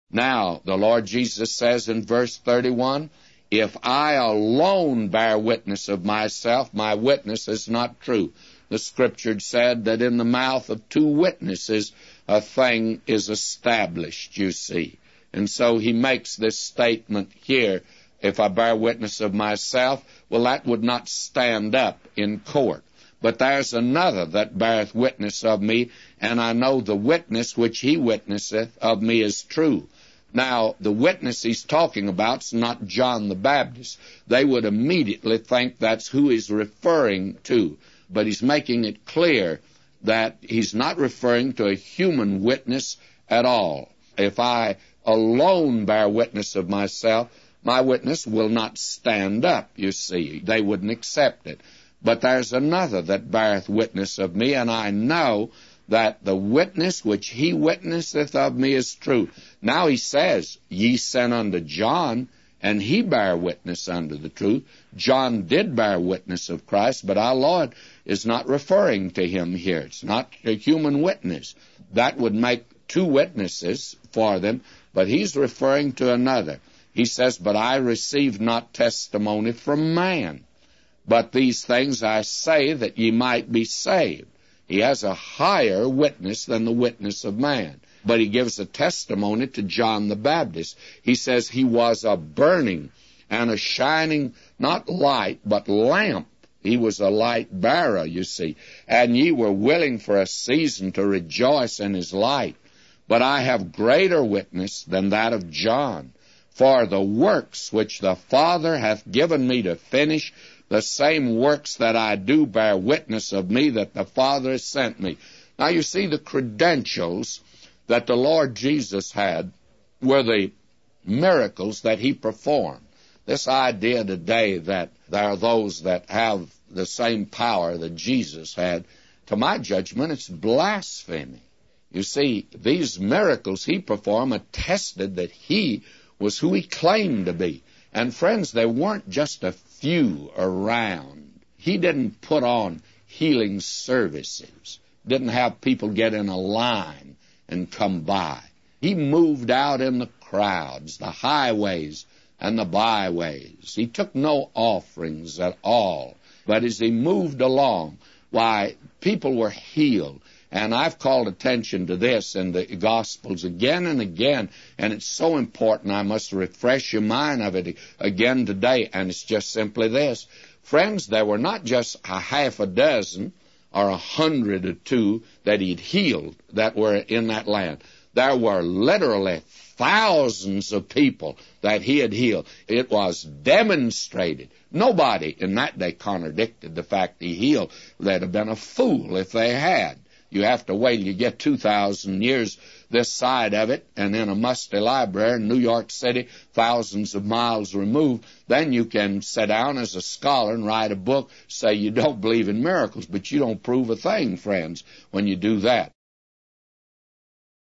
Now, the Lord Jesus says in verse 31, if I alone bear witness of myself, my witness is not true. The Scripture said that in the mouth of two witnesses a thing is established, you see. And so he makes this statement here, if I bear witness of myself, well, that would not stand up in court. But there's another that beareth witness of me, and I know the witness which he witnesseth of me is true. Now, the witness he's talking about is not John the Baptist. They would immediately think that's who he's referring to. But he's making it clear that he's not referring to a human witness at all. If I alone bear witness of myself, my witness will not stand up, you see. They wouldn't accept it. But there's another that beareth witness of me, and I know that the witness which he witnesseth of me is true. Now he says, ye sent unto John, and he bare witness unto the truth. John did bear witness of Christ, but our Lord is not referring to him here. It's not a human witness. That would make two witnesses for them, but he's referring to another. He says, but I receive not testimony from man, but these things I say that ye might be saved. He has a higher witness than the witness of man. But he gives a testimony to John the Baptist. He says he was a burning and a shining, not light, but lamp. He was a light bearer, you see. And ye were willing for a season to rejoice in his light. But I have greater witness than that of John. For the works which the Father hath given me to finish, the same works that I do bear witness of me that the Father has sent me. Now you see, the credentials that the Lord Jesus had were the miracles that he performed. This idea today that there are those that have the same power that Jesus had, to my judgment, it's blasphemy. You see, these miracles he performed attested that he was who he claimed to be. And friends, there weren't just a few around. He didn't put on healing services, didn't have people get in a line and come by. He moved out in the crowds, the highways and the byways. He took no offerings at all. But as he moved along, why, people were healed. And I've called attention to this in the Gospels again and again, and it's so important I must refresh your mind of it again today, and it's just simply this. Friends, there were not just a half a dozen or 100 or two that he'd healed that were in that land. There were literally thousands of people that he had healed. It was demonstrated. Nobody in that day contradicted the fact he healed. They'd have been a fool if they had. You have to wait till you get 2,000 years this side of it, and in a musty library in New York City, thousands of miles removed, then you can sit down as a scholar and write a book, say you don't believe in miracles, but you don't prove a thing, friends, when you do that.